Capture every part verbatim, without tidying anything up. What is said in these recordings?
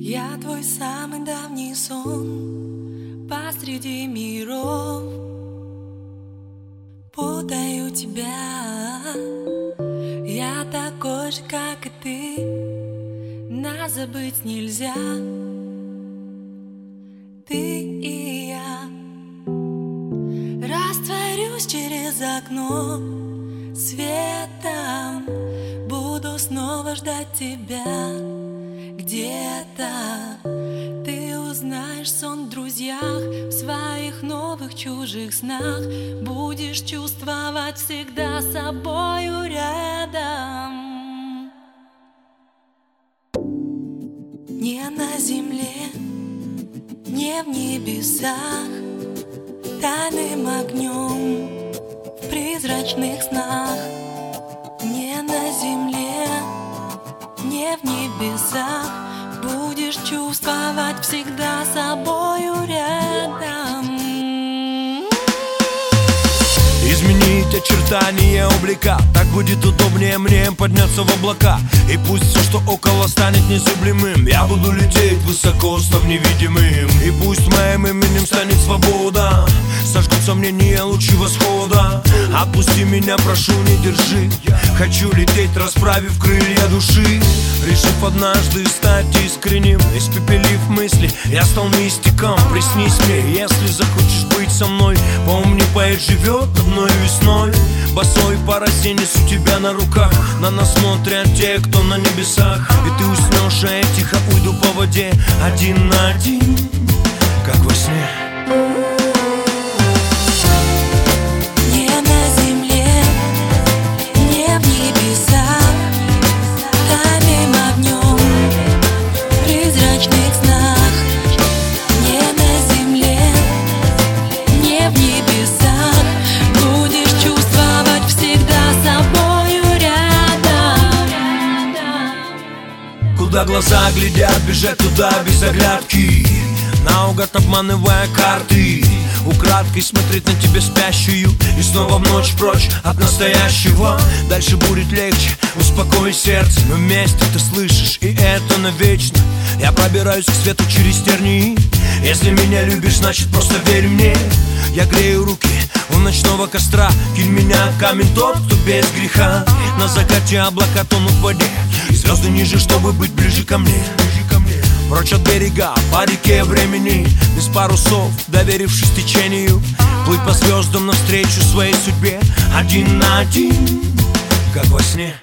Я твой самый давний сон посреди миров. Путаю тебя. Я такой же, как и ты. Нас забыть нельзя. Ты и я. Растворюсь через окно светом. Буду снова ждать тебя. Где-то ты узнаешь сон в друзьях, в своих новых чужих снах. Будешь чувствовать всегда собою рядом. Не на земле, не в небесах, тайным огнем в призрачных снах. Не на земле, не в небесах, будешь чувствовать всегда собою рядом. Изменить очертания облика, так будет удобнее мне подняться в облака. И пусть все, что около, станет незыблемым, я буду лететь высоко, став невидимым. И пусть моим именем станет свобода, сожгут сомнения лучи восхода. Отпусти меня, прошу, не держи. Хочу лететь, расправив крылья души. Решив однажды стать искренним, испепелив мысли, я стал мистиком. Приснись мне, если захочешь быть со мной. Помни, поэт живет одной весной. Босой по росе несу тебя на руках. На нас смотрят те, кто на небесах. И ты уснешь, а я тихо уйду по воде, один на один, как во сне. Куда глаза глядят, бежать туда без оглядки, наугад обманывая карты. Украдкой смотреть на тебя спящую и снова в ночь прочь от настоящего. Дальше будет легче, успокой сердце. Мы вместе, ты слышишь, и это навечно. Я пробираюсь к свету через тернии. Если меня любишь, значит просто верь мне. Я грею руки у ночного костра. Кинь меня камень тот, кто без греха. На закате облака тонут в воде, и звезды ниже, чтобы быть ближе ко мне. Прочь от берега, по реке времени, без парусов, доверившись течению. Плыть по звездам навстречу своей судьбе, один на один, как во сне.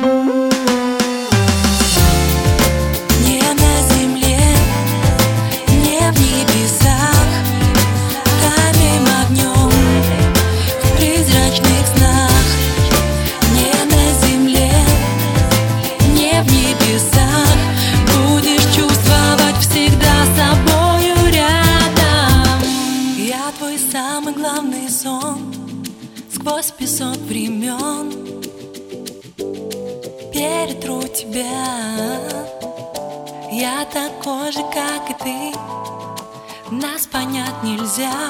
Самый главный сон сквозь песок времен. Перетру тебя. Я такой же, как и ты. Нас понять нельзя.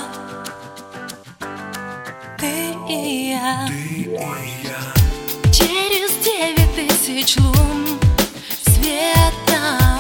Ты и я, Ты и я. Через девять тысяч лун светом.